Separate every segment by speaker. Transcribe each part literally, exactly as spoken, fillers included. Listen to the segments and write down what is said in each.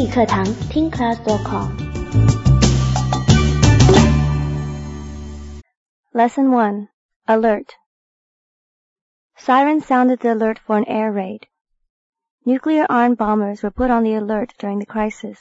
Speaker 1: 课堂听 class dot com。
Speaker 2: Lesson one. Alert. Sirens sounded the alert for an air raid. Nuclear-armed bombers were put on the alert during the crisis.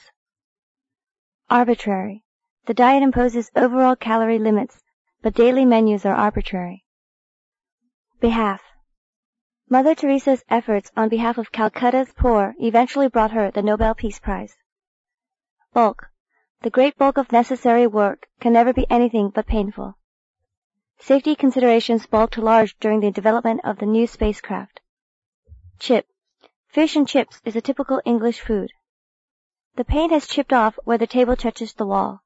Speaker 2: Arbitrary. The diet imposes overall calorie limits, but daily menus are arbitrary. Behalf. Mother Teresa's efforts on behalf of Calcutta's poor eventually brought her the Nobel Peace Prize. Bulk. The great bulk of necessary work can never be anything but painful. Safety considerations bulked large during the development of the new spacecraft. Chip. Fish and chips is a typical English food. The paint has chipped off where the table touches the wall.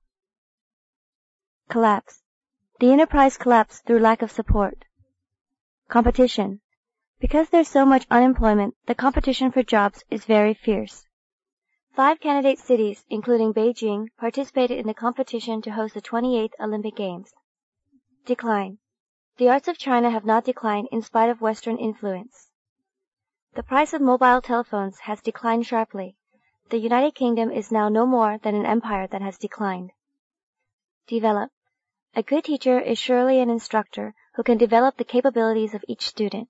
Speaker 2: Collapse. The enterprise collapsed through lack of support. Competition. Because there's so much unemployment, the competition for jobs is very fierce. Five candidate cities, including Beijing, participated in the competition to host the twenty-eighth Olympic Games. Decline. The arts of China have not declined in spite of Western influence. The price of mobile telephones has declined sharply. The United Kingdom is now no more than an empire that has declined. Develop. A good teacher is surely an instructor who can develop the capabilities of each student.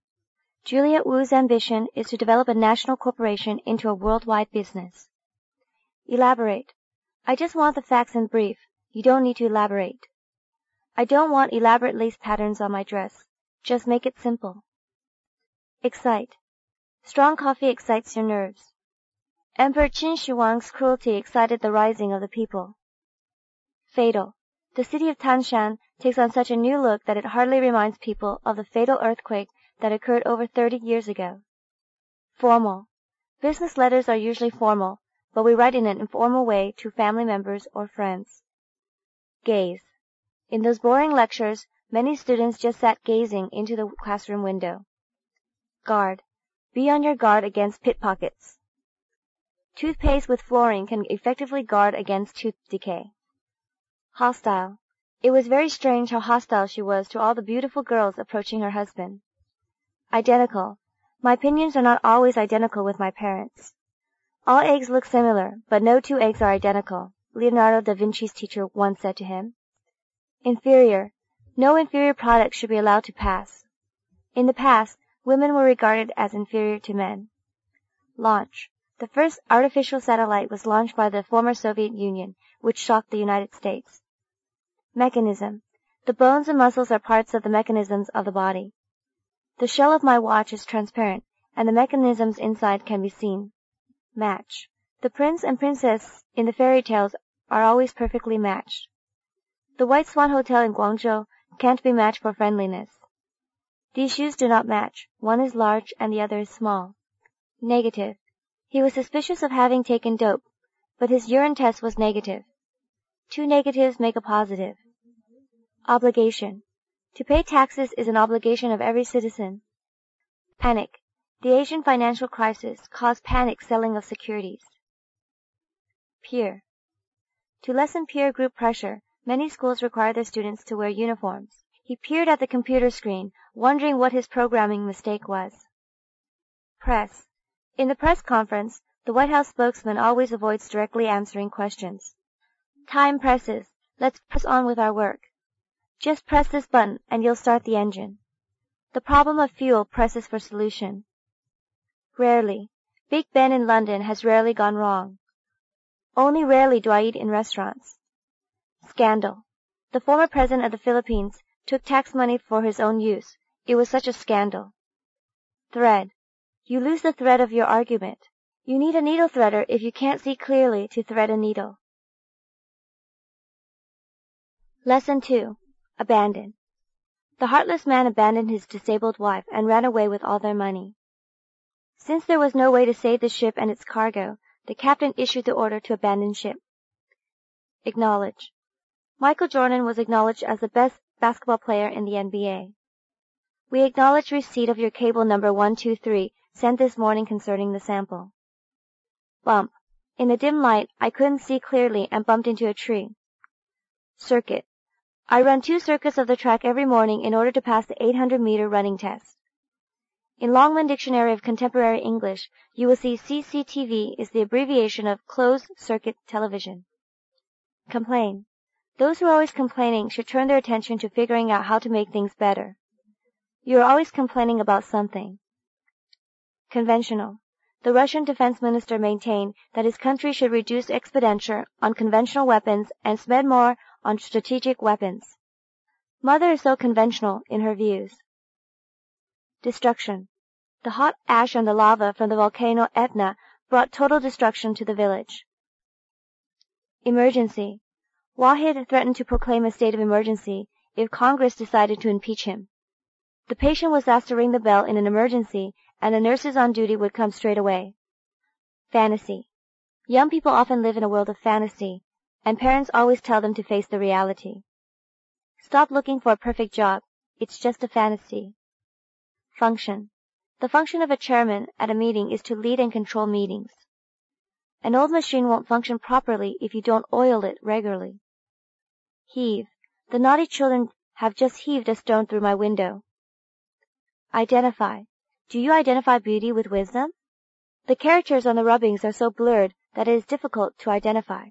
Speaker 2: Juliet Wu's ambition is to develop a national corporation into a worldwide business. Elaborate. I just want the facts in brief. You don't need to elaborate. I don't want elaborate lace patterns on my dress. Just make it simple. Excite. Strong coffee excites your nerves. Emperor Qin Shi Huang's cruelty excited the rising of the people. Fatal. The city of Tanshan takes on such a new look that it hardly reminds people of the fatal earthquake that occurred over thirty years ago. Formal. Business letters are usually formal, but we write in an informal way to family members or friends. Gaze. In those boring lectures, many students just sat gazing into the classroom window. Guard. Be on your guard against pickpockets. Toothpaste with fluorine can effectively guard against tooth decay. Hostile. It was very strange how hostile she was to all the beautiful girls approaching her husband. Identical. My opinions are not always identical with my parents. All eggs look similar, but no two eggs are identical, Leonardo da Vinci's teacher once said to him. Inferior. No inferior product should be allowed to pass. In the past, women were regarded as inferior to men. Launch. The first artificial satellite was launched by the former Soviet Union, which shocked the United States. Mechanism. The bones and muscles are parts of the mechanisms of the body. The shell of my watch is transparent, and the mechanisms inside can be seen. Match. The prince and princess in the fairy tales are always perfectly matched. The White Swan Hotel in Guangzhou can't be matched for friendliness. These shoes do not match. One is large and the other is small. Negative. He was suspicious of having taken dope, but his urine test was negative. Two negatives make a positive. Obligation. To pay taxes is an obligation of every citizen. Panic. The Asian financial crisis caused panic selling of securities. Peer. To lessen peer group pressure, many schools require their students to wear uniforms. He peered at the computer screen, wondering what his programming mistake was. Press. In the press conference, the White House spokesman always avoids directly answering questions. Time presses. Let's press on with our work. Just press this button and you'll start the engine. The problem of fuel presses for solution. Rarely. Big Ben in London has rarely gone wrong. Only rarely do I eat in restaurants. Scandal. The former president of the Philippines took tax money for his own use. It was such a scandal. Thread. You lose the thread of your argument. You need a needle threader if you can't see clearly to thread a needle. Lesson two. Abandon. The heartless man abandoned his disabled wife and ran away with all their money. Since there was no way to save the ship and its cargo, the captain issued the order to abandon ship. Acknowledge. Michael Jordan was acknowledged as the best basketball player in the N B A. We acknowledge receipt of your cable number one two three sent this morning concerning the sample. Bump. In the dim light, I couldn't see clearly and bumped into a tree. Circuit. I run two circuits of the track every morning in order to pass the eight hundred meter running test. In Longman Dictionary of Contemporary English, you will see C C T V is the abbreviation of closed circuit television. Complain. Those who are always complaining should turn their attention to figuring out how to make things better. You are always complaining about something. Conventional. The Russian defense minister maintained that his country should reduce expenditure on conventional weapons and spend more on strategic weapons. Mother is so conventional in her views. Destruction. The hot ash and the lava from the volcano Etna brought total destruction to the village. Emergency. Wahid threatened to proclaim a state of emergency if Congress decided to impeach him. The patient was asked to ring the bell in an emergency, and the nurses on duty would come straight away. Fantasy. Young people often live in a world of fantasy, and parents always tell them to face the reality. Stop looking for a perfect job. It's just a fantasy. Function. The function of a chairman at a meeting is to lead and control meetings. An old machine won't function properly if you don't oil it regularly. Heave. The naughty children have just heaved a stone through my window. Identify. Do you identify beauty with wisdom? The characters on the rubbings are so blurred that it is difficult to identify.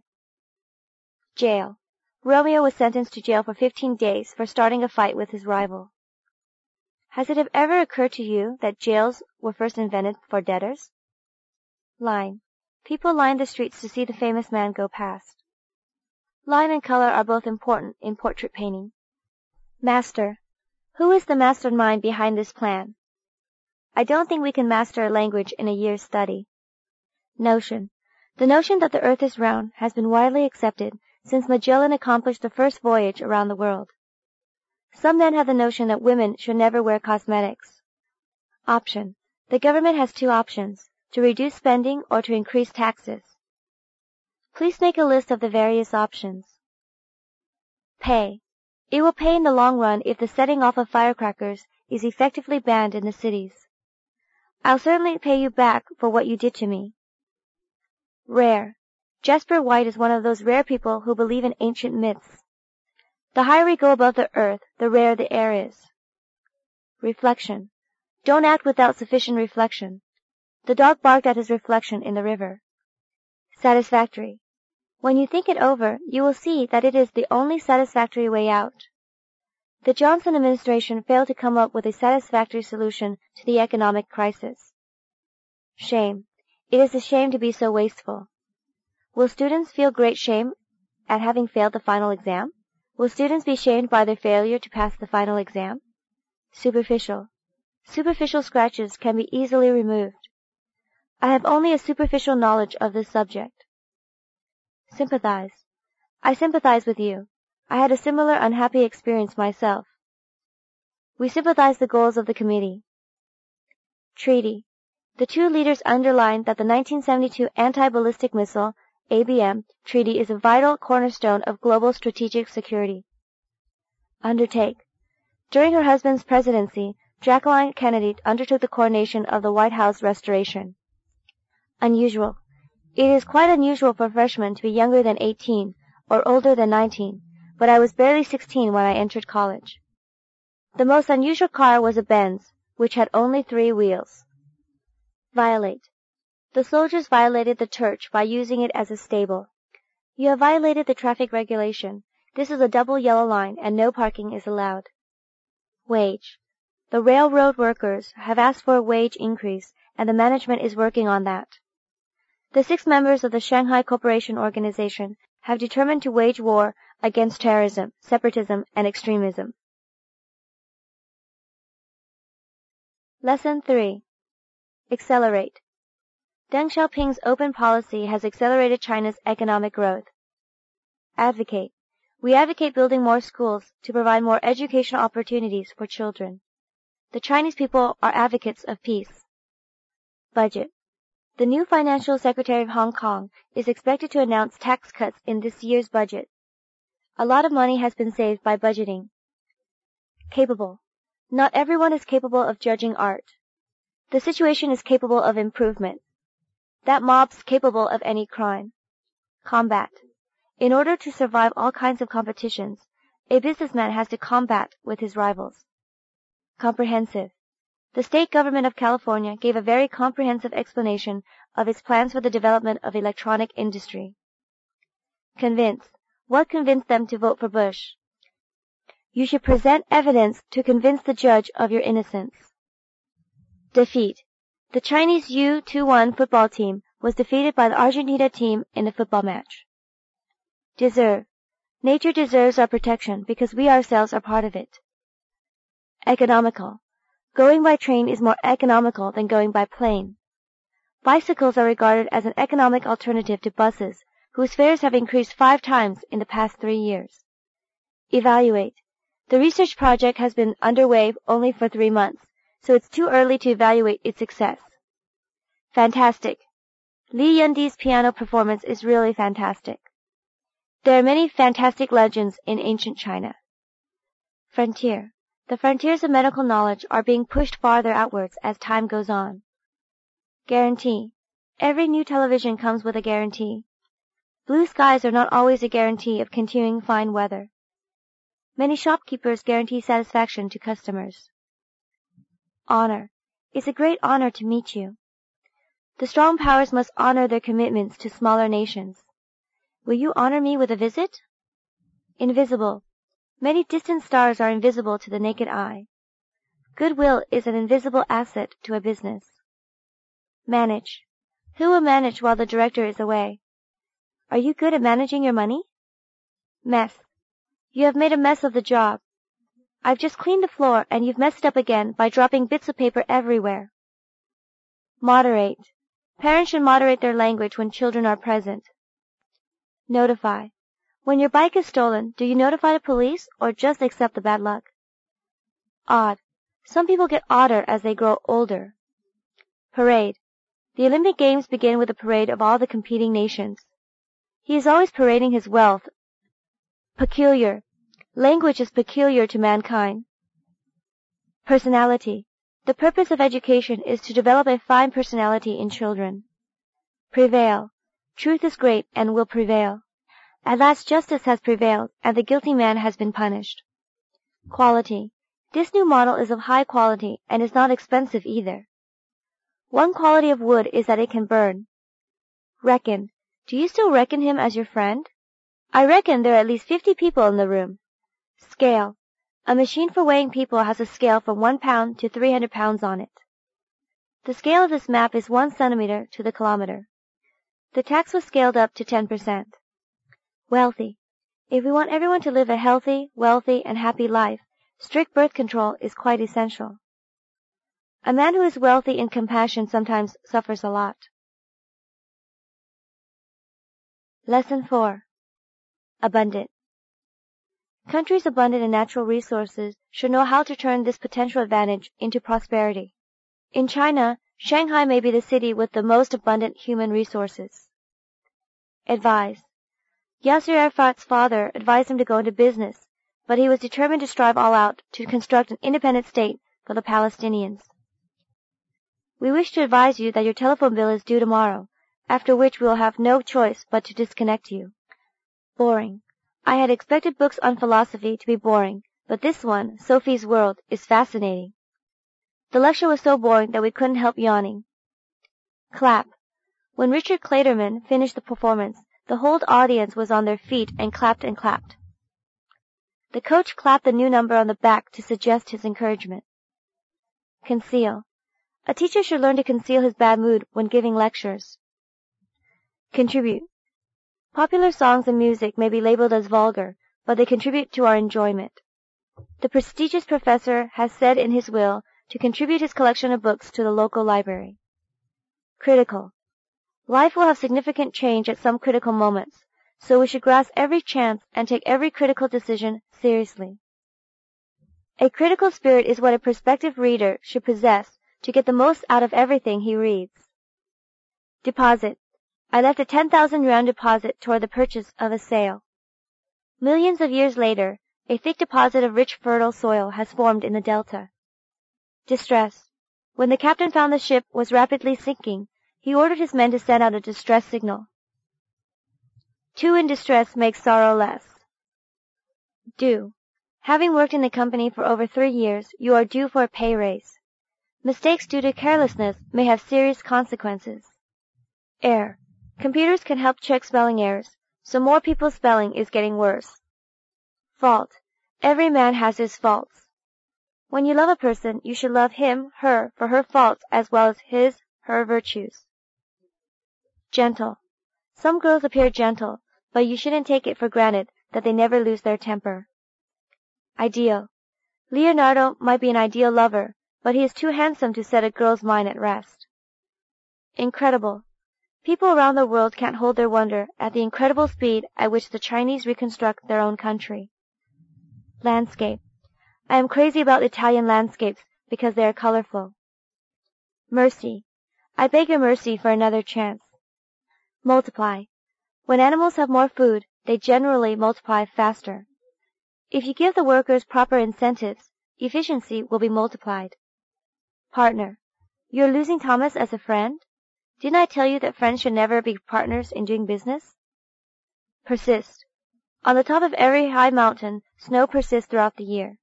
Speaker 2: Jail. Romeo was sentenced to jail for fifteen days for starting a fight with his rival. Has it ever occurred to you that jails were first invented for debtors? Line. People line the streets to see the famous man go past. Line and color are both important in portrait painting. Master. Who is the mastermind behind this plan? I don't think we can master a language in a year's study. Notion. The notion that the earth is round has been widely accepted since Magellan accomplished the first voyage around the world. Some men have the notion that women should never wear cosmetics. Option. The government has two options, to reduce spending or to increase taxes. Please make a list of the various options. Pay. It will pay in the long run if the setting off of firecrackers is effectively banned in the cities. I'll certainly pay you back for what you did to me. Rare. Jasper White is one of those rare people who believe in ancient myths. The higher we go above the earth, the rarer the air is. Reflection. Don't act without sufficient reflection. The dog barked at his reflection in the river. Satisfactory. When you think it over, you will see that it is the only satisfactory way out. The Johnson administration failed to come up with a satisfactory solution to the economic crisis. Shame. It is a shame to be so wasteful. Will students feel great shame at having failed the final exam? Will students be shamed by their failure to pass the final exam? Superficial. Superficial scratches can be easily removed. I have only a superficial knowledge of this subject. Sympathize. I sympathize with you. I had a similar unhappy experience myself. We sympathize the goals of the committee. Treaty. The two leaders underlined that the nineteen seventy-two Anti-Ballistic Missile A B M Treaty is a vital cornerstone of global strategic security. Undertake. During her husband's presidency, Jacqueline Kennedy undertook the coordination of the White House restoration. Unusual. It is quite unusual for freshmen to be younger than eighteen or older than nineteen, but I was barely sixteen when I entered college. The most unusual car was a Benz, which had only three wheels. Violate. The soldiers violated the church by using it as a stable. You have violated the traffic regulation. This is a double yellow line and no parking is allowed. Wage. The railroad workers have asked for a wage increase and the management is working on that. The six members of the Shanghai Cooperation Organization have determined to wage war against terrorism, separatism, and extremism. Lesson three. Accelerate. Deng Xiaoping's open policy has accelerated China's economic growth. Advocate. We advocate building more schools to provide more educational opportunities for children. The Chinese people are advocates of peace. Budget. The new financial secretary of Hong Kong is expected to announce tax cuts in this year's budget. A lot of money has been saved by budgeting. Capable. Not everyone is capable of judging art. The situation is capable of improvement. That mob's capable of any crime. Combat. In order to survive all kinds of competitions, a businessman has to combat with his rivals. Comprehensive. The state government of California gave a very comprehensive explanation of its plans for the development of electronic industry. Convince. What convinced them to vote for Bush? You should present evidence to convince the judge of your innocence. Defeat. The Chinese U twenty-one football team was defeated by the Argentina team in a football match. Deserve. Nature deserves our protection because we ourselves are part of it. Economical. Going by train is more economical than going by plane. Bicycles are regarded as an economic alternative to buses, whose fares have increased five times in the past three years. Evaluate. The research project has been underway only for three months, so it's too early to evaluate its success. Fantastic. Li Yundi's piano performance is really fantastic. There are many fantastic legends in ancient China. Frontier. The frontiers of medical knowledge are being pushed farther outwards as time goes on. Guarantee. Every new television comes with a guarantee. Blue skies are not always a guarantee of continuing fine weather. Many shopkeepers guarantee satisfaction to customers. Honor. It's a great honor to meet you. The strong powers must honor their commitments to smaller nations. Will you honor me with a visit? Invisible. Many distant stars are invisible to the naked eye. Goodwill is an invisible asset to a business. Manage. Who will manage while the director is away? Are you good at managing your money? Mess. You have made a mess of the job. I've just cleaned the floor and you've messed it up again by dropping bits of paper everywhere. Moderate. Parents should moderate their language when children are present. Notify. When your bike is stolen, do you notify the police or just accept the bad luck? Odd. Some people get odder as they grow older. Parade. The Olympic Games begin with a parade of all the competing nations. He is always parading his wealth. Peculiar. Language is peculiar to mankind. Personality. The purpose of education is to develop a fine personality in children. Prevail. Truth is great and will prevail. At last justice has prevailed, and the guilty man has been punished. Quality. This new model is of high quality and is not expensive either. One quality of wood is that it can burn. Reckon. Do you still reckon him as your friend? I reckon there are at least fifty people in the room. Scale. A machine for weighing people has a scale from one pound to three hundred pounds on it. The scale of this map is one centimeter to the kilometer. The tax was scaled up to ten percent. Wealthy. If we want everyone to live a healthy, wealthy, and happy life, strict birth control is quite essential. A man who is wealthy in compassion sometimes suffers a lot. Lesson four. Abundant. Countries abundant in natural resources should know how to turn this potential advantage into prosperity. In China, Shanghai may be the city with the most abundant human resources. Advise. Yasser Arafat's father advised him to go into business, but he was determined to strive all out to construct an independent state for the Palestinians. We wish to advise you that your telephone bill is due tomorrow, after which we will have no choice but to disconnect you. Boring. I had expected books on philosophy to be boring, but this one, Sophie's World, is fascinating. The lecture was so boring that we couldn't help yawning. Clap. When Richard Clayderman finished the performance, the whole audience was on their feet and clapped and clapped. The coach clapped the new number on the back to suggest his encouragement. Conceal. A teacher should learn to conceal his bad mood when giving lectures. Contribute. Popular songs and music may be labeled as vulgar, but they contribute to our enjoyment. The prestigious professor has said in his will to contribute his collection of books to the local library. Critical. Life will have significant change at some critical moments, so we should grasp every chance and take every critical decision seriously. A critical spirit is what a prospective reader should possess to get the most out of everything he reads. Deposit. I left a ten thousand yuan deposit toward the purchase of a sail. Millions of years later, a thick deposit of rich fertile soil has formed in the delta. Distress. When the captain found the ship was rapidly sinking, he ordered his men to send out a distress signal. Two in distress makes sorrow less. Due. Having worked in the company for over three years, you are due for a pay raise. Mistakes due to carelessness may have serious consequences. Error. Computers can help check spelling errors, so more people's spelling is getting worse. Fault. Every man has his faults. When you love a person, you should love him, her, for her faults as well as his, her virtues. Gentle. Some girls appear gentle, but you shouldn't take it for granted that they never lose their temper. Ideal. Leonardo might be an ideal lover, but he is too handsome to set a girl's mind at rest. Incredible. People around the world can't hold their wonder at the incredible speed at which the Chinese reconstruct their own country. Landscape. I am crazy about Italian landscapes because they are colorful. Mercy. I beg your mercy for another chance. Multiply. When animals have more food, they generally multiply faster. If you give the workers proper incentives, efficiency will be multiplied. Partner. You're losing Thomas as a friend? Didn't I tell you that friends should never be partners in doing business? Persist. On the top of every high mountain, snow persists throughout the year.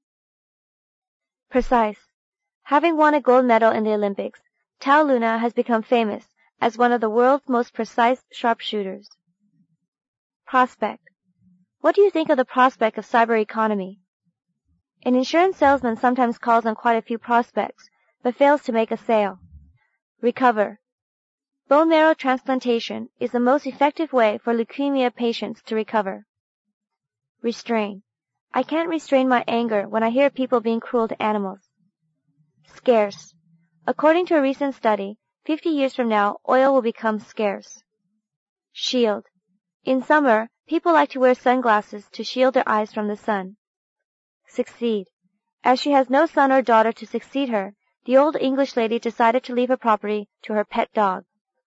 Speaker 2: Precise. Having won a gold medal in the Olympics, Tao Luna has become famous as one of the world's most precise sharpshooters. Prospect. What do you think of the prospect of cyber economy? An insurance salesman sometimes calls on quite a few prospects, but fails to make a sale. Recover. Bone marrow transplantation is the most effective way for leukemia patients to recover. Restrain. I can't restrain my anger when I hear people being cruel to animals. Scarce. According to a recent study, fifty years from now, oil will become scarce. Shield. In summer, people like to wear sunglasses to shield their eyes from the sun. Succeed. As she has no son or daughter to succeed her, the old English lady decided to leave her property to her pet dog.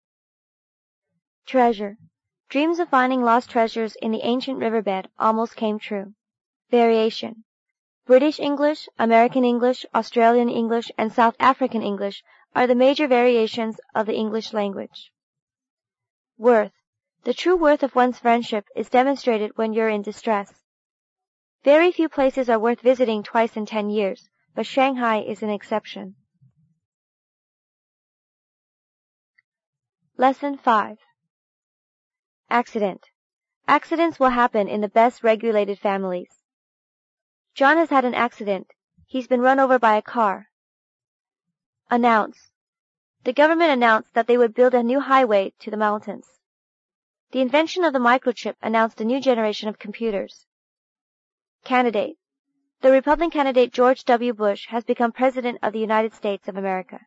Speaker 2: Treasure. Dreams of finding lost treasures in the ancient riverbed almost came true. Variation. British English, American English, Australian English, and South African English are the major variations of the English language. Worth. The true worth of one's friendship is demonstrated when you're in distress. Very few places are worth visiting twice in ten years, but Shanghai is an exception. Lesson five. Accident. Accidents will happen in the best regulated families. John has had an accident. He's been run over by a car. Announce. The government announced that they would build a new highway to the mountains. The invention of the microchip announced a new generation of computers. Candidate. The Republican candidate George W. Bush has become President of the United States of America.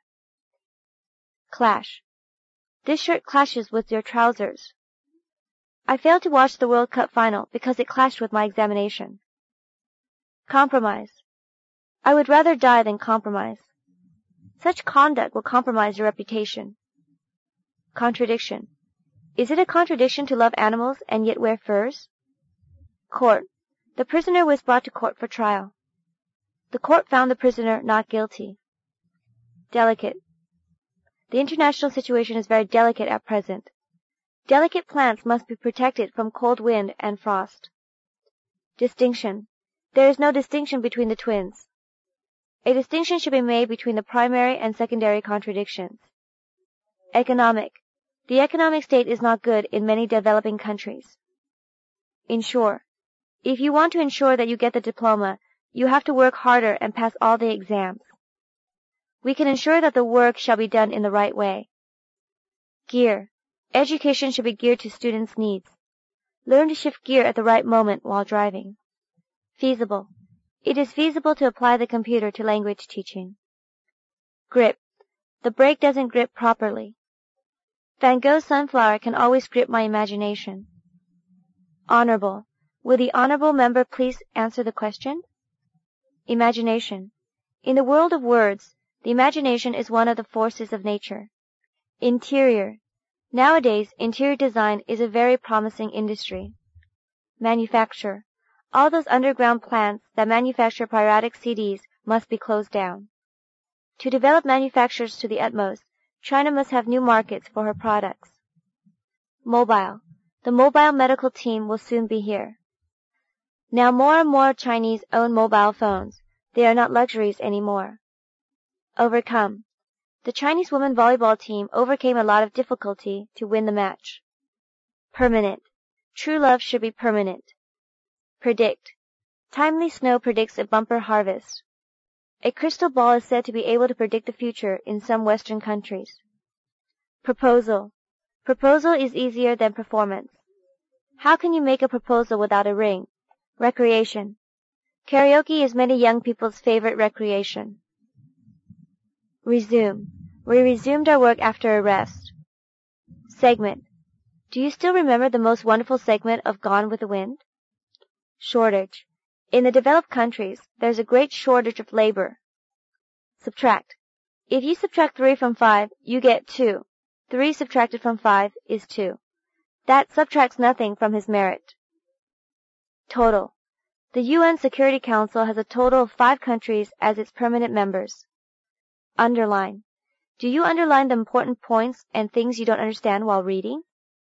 Speaker 2: Clash. This shirt clashes with your trousers. I failed to watch the World Cup final because it clashed with my examination. Compromise. I would rather die than compromise. Such conduct will compromise your reputation. Contradiction. Is it a contradiction to love animals and yet wear furs? Court. The prisoner was brought to court for trial. The court found the prisoner not guilty. Delicate. The international situation is very delicate at present. Delicate plants must be protected from cold wind and frost. Distinction. There is no distinction between the twins. A distinction should be made between the primary and secondary contradictions. Economic. The economic state is not good in many developing countries. Ensure. If you want to ensure that you get the diploma, you have to work harder and pass all the exams. We can ensure that the work shall be done in the right way. Gear. Education should be geared to students' needs. Learn to shift gear at the right moment while driving. Feasible. It is feasible to apply the computer to language teaching. Grip. The brake doesn't grip properly. Van Gogh's sunflower can always grip my imagination. Honorable. Will the honorable member please answer the question? Imagination. In the world of words, the imagination is one of the forces of nature. Interior. Nowadays, interior design is a very promising industry. Manufacture. All those underground plants that manufacture piratic C Ds must be closed down. To develop manufactures to the utmost, China must have new markets for her products. Mobile. The mobile medical team will soon be here. Now more and more Chinese own mobile phones. They are not luxuries anymore. Overcome. The Chinese women volleyball team overcame a lot of difficulty to win the match. Permanent. True love should be permanent. Predict. Timely snow predicts a bumper harvest. A crystal ball is said to be able to predict the future in some Western countries. Proposal. Proposal is easier than performance. How can you make a proposal without a ring? Recreation. Karaoke is many young people's favorite recreation. Resume. We resumed our work after a rest. Segment. Do you still remember the most wonderful segment of Gone with the Wind? Shortage. In the developed countries, there's a great shortage of labor. Subtract. If you subtract three from five, you get two. three subtracted from five is two. That subtracts nothing from his merit. Total. The U N Security Council has a total of five countries as its permanent members. Underline. Do you underline the important points and things you don't understand while reading?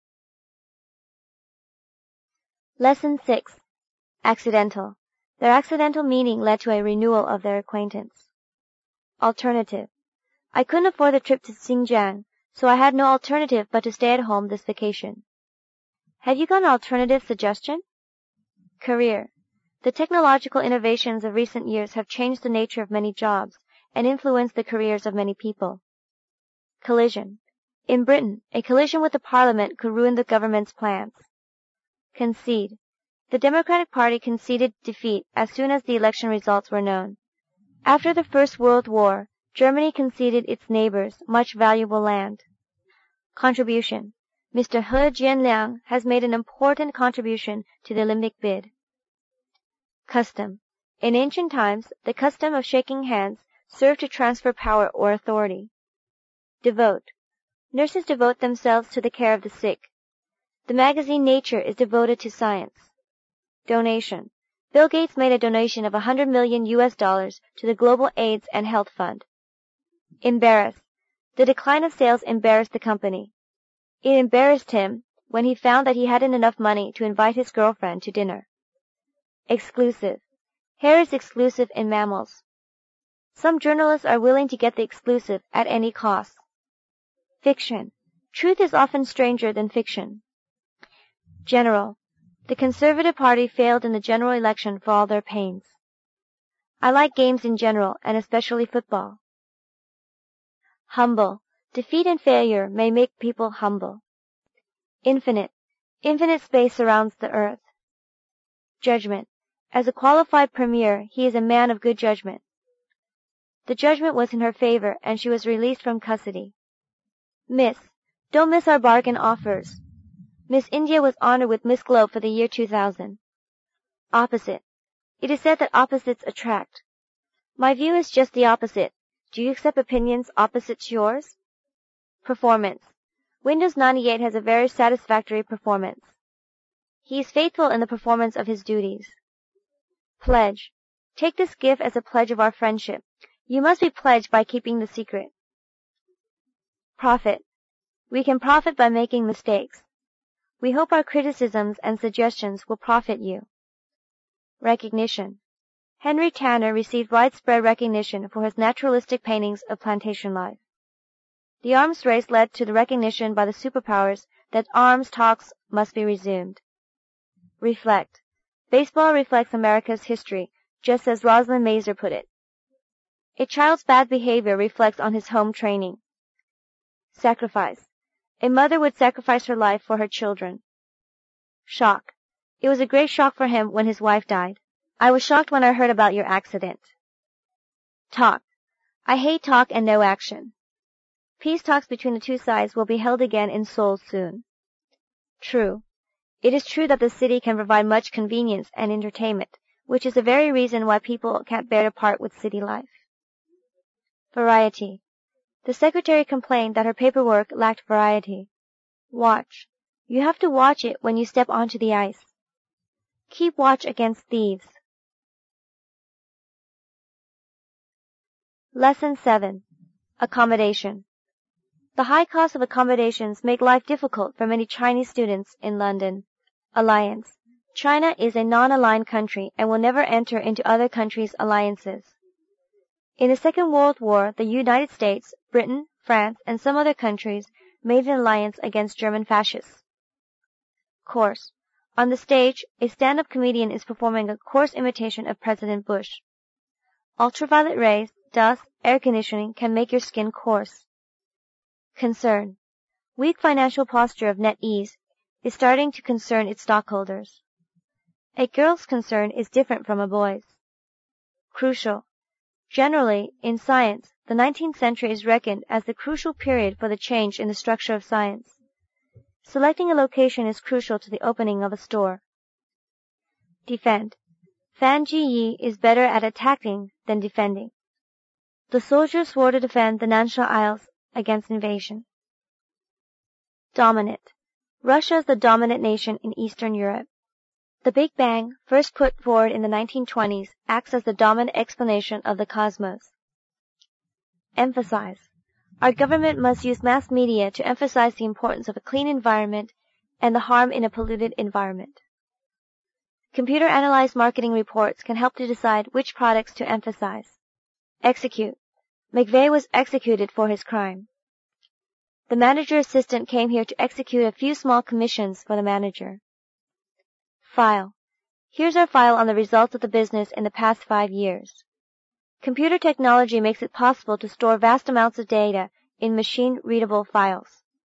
Speaker 2: Lesson six. Accidental. Their accidental meeting led to a renewal of their acquaintance. Alternative. I couldn't afford the trip to Xinjiang, so I had no alternative but to stay at home this vacation. Have you got an alternative suggestion? Career. The technological innovations of recent years have changed the nature of many jobs and influenced the careers of many people. Collision. In Britain, a collision with the Parliament could ruin the government's plans. Concede. The Democratic Party conceded defeat as soon as the election results were known. After the First World War, Germany conceded its neighbors much valuable land. Contribution. Mister He Jianliang has made an important contribution to the Olympic bid. Custom. In ancient times, the custom of shaking hands served to transfer power or authority. Devote. Nurses devote themselves to the care of the sick. The magazine Nature is devoted to science. Donation. Bill Gates made a donation of one hundred million U S dollars to the Global AIDS and Health Fund. Embarrass. The decline of sales embarrassed the company. It embarrassed him when he found that he hadn't enough money to invite his girlfriend to dinner. Exclusive. Hair is exclusive in mammals. Some journalists are willing to get the exclusive at any cost. Fiction. Truth is often stranger than fiction. General. The Conservative Party failed in the general election for all their pains. I like games in general, and especially football. Humble. Defeat and failure may make people humble. Infinite. Infinite space surrounds the earth. Judgment. As a qualified premier, he is a man of good judgment. The judgment was in her favor, and she was released from custody. Miss. Don't miss our bargain offers. Miss India was honored with Miss Globe for the year two thousand. Opposite. It is said that opposites attract. My view is just the opposite. Do you accept opinions opposite to yours? Performance. Windows ninety-eight has a very satisfactory performance. He is faithful in the performance of his duties. Pledge. Take this gift as a pledge of our friendship. You must be pledged by keeping the secret. Profit. We can profit by making mistakes. We hope our criticisms and suggestions will profit you. Recognition. Henry Tanner received widespread recognition for his naturalistic paintings of plantation life. The arms race led to the recognition by the superpowers that arms talks must be resumed. Reflect. Baseball reflects America's history, just as Rosalind Mazer put it. A child's bad behavior reflects on his home training. Sacrifice. A mother would sacrifice her life for her children. Shock. It was a great shock for him when his wife died. I was shocked when I heard about your accident. Talk. I hate talk and no action. Peace talks between the two sides will be held again in Seoul soon. True. It is true that the city can provide much convenience and entertainment, which is the very reason why people can't bear to part with city life. Variety. The secretary complained that her paperwork lacked variety. Watch. You have to watch it when you step onto the ice. Keep watch against thieves. Lesson seven. Accommodation. The high cost of accommodations make life difficult for many Chinese students in London. Alliance. China is a non-aligned country and will never enter into other countries' alliances. In the Second World War, the United States, Britain, France, and some other countries made an alliance against German fascists. Course. On the stage, a stand-up comedian is performing a coarse imitation of President Bush. Ultraviolet rays, dust, air conditioning can make your skin coarse. Concern. Weak financial posture of NetEase is starting to concern its stockholders. A girl's concern is different from a boy's. Crucial. Generally, in science, the nineteenth century is reckoned as the crucial period for the change in the structure of science. Selecting a location is crucial to the opening of a store. Defend. Fan Zhiyi is better at attacking than defending. The soldiers swore to defend the Nansha Isles against invasion. Dominant. Russia is the dominant nation in Eastern Europe. The Big Bang, first put forward in the nineteen twenties, acts as the dominant explanation of the cosmos. Emphasize. Our government must use mass media to emphasize the importance of a clean environment and the harm in a polluted environment. Computer-analyzed marketing reports can help to decide which products to emphasize. Execute. McVeigh was executed for his crime. The manager assistant came here to execute a few small commissions for the manager. File. Here's our file on the results of the business in the past five years. Computer technology makes it possible to store vast amounts of data in machine-readable files.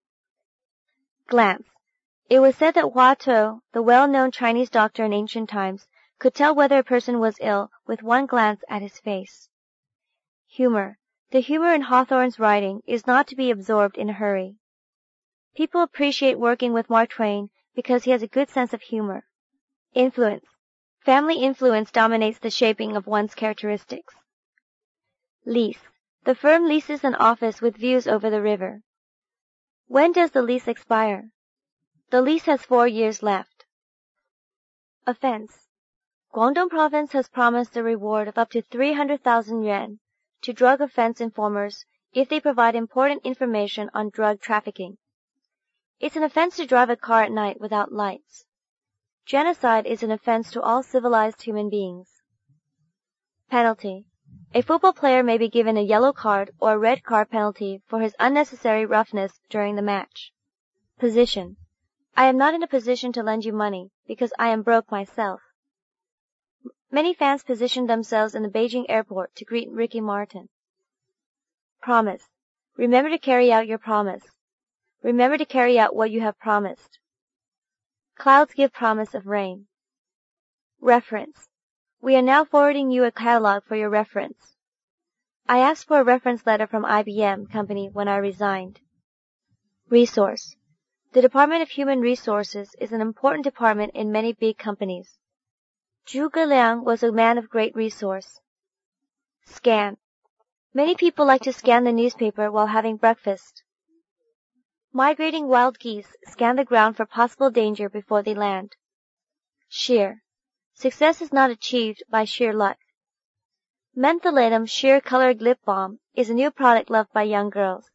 Speaker 2: Glance. It was said that Hua Tuo, the well-known Chinese doctor in ancient times, could tell whether a person was ill with one glance at his face. Humor. The humor in Hawthorne's writing is not to be absorbed in a hurry. People appreciate working with Mark Twain because he has a good sense of humor. Influence. Family influence dominates the shaping of one's characteristics. Lease. The firm leases an office with views over the river. When does the lease expire? The lease has four years left. Offense. Guangdong Province has promised a reward of up to three hundred thousand yuan to drug offense informers if they provide important information on drug trafficking. It's an offense to drive a car at night without lights. Genocide is an offense to all civilized human beings. Penalty. A football player may be given a yellow card or a red card penalty for his unnecessary roughness during the match. Position. I am not in a position to lend you money because I am broke myself. Many fans positioned themselves in the Beijing airport to greet Ricky Martin. Promise. Remember to carry out your promise. Remember to carry out what you have promised. Clouds give promise of rain. Reference. We are now forwarding you a catalog for your reference. I asked for a reference letter from I B M Company when I resigned. Resource. The Department of Human Resources is an important department in many big companies. Zhuge Liang was a man of great resource. Scan. Many people like to scan the newspaper while having breakfast. Migrating wild geese scan the ground for possible danger before they land. Sheer. Success is not achieved by sheer luck. Mentholatum sheer colored lip balm is a new product loved by young girls.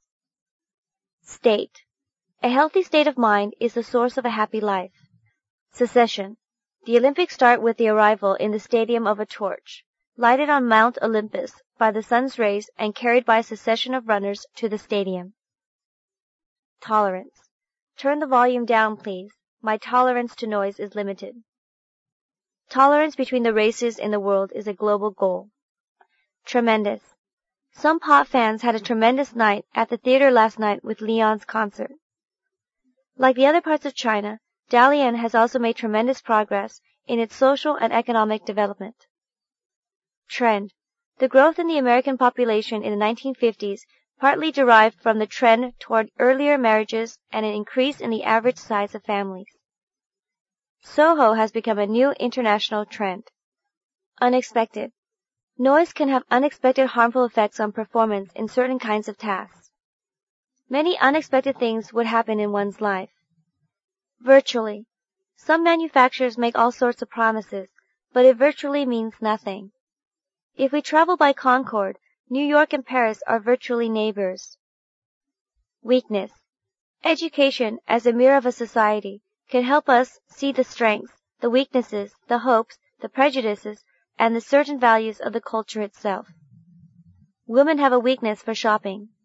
Speaker 2: State. A healthy state of mind is the source of a happy life. Secession. The Olympics start with the arrival in the stadium of a torch, lighted on Mount Olympus by the sun's rays and carried by a succession of runners to the stadium. Tolerance. Turn the volume down, please. My tolerance to noise is limited. Tolerance between the races in the world is a global goal. Tremendous. Some pop fans had a tremendous night at the theater last night with Leon's concert. Like the other parts of China, Dalian has also made tremendous progress in its social and economic development. Trend. The growth in the American population in the nineteen fifties partly derived from the trend toward earlier marriages and an increase in the average size of families. Soho has become a new international trend. Unexpected. Noise can have unexpected harmful effects on performance in certain kinds of tasks. Many unexpected things would happen in one's life. Virtually. Some manufacturers make all sorts of promises, but it virtually means nothing. If we travel by Concorde, New York and Paris are virtually neighbors. Weakness. Education, as a mirror of a society, can help us see the strengths, the weaknesses, the hopes, the prejudices, and the certain values of the culture itself. Women have a weakness for shopping.